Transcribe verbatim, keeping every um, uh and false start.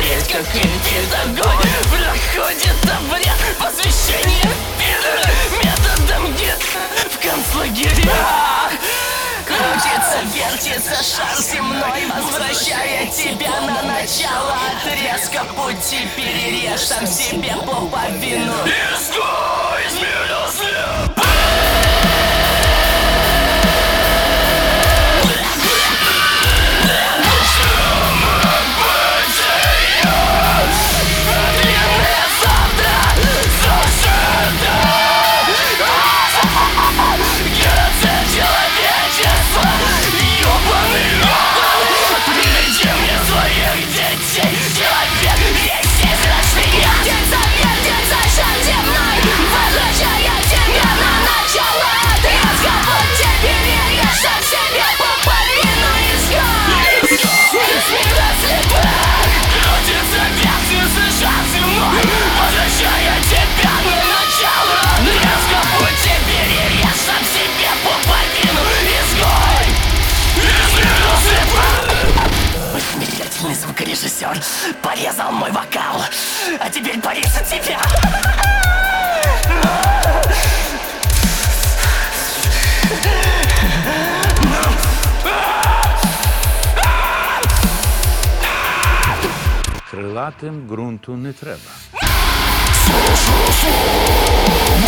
смотреть, как интит огонь проходит обряд посвящения методом гет в концлагерях. Крутится, вертится шар земной, возвращая тебя на начало отрезка пути. Перережь сам себе пуповину. Изгой из мира слепых. Звукорежиссер порезал мой вокал, а теперь порежет тебя. Крилатим ґрунту не треба. Слушаю слово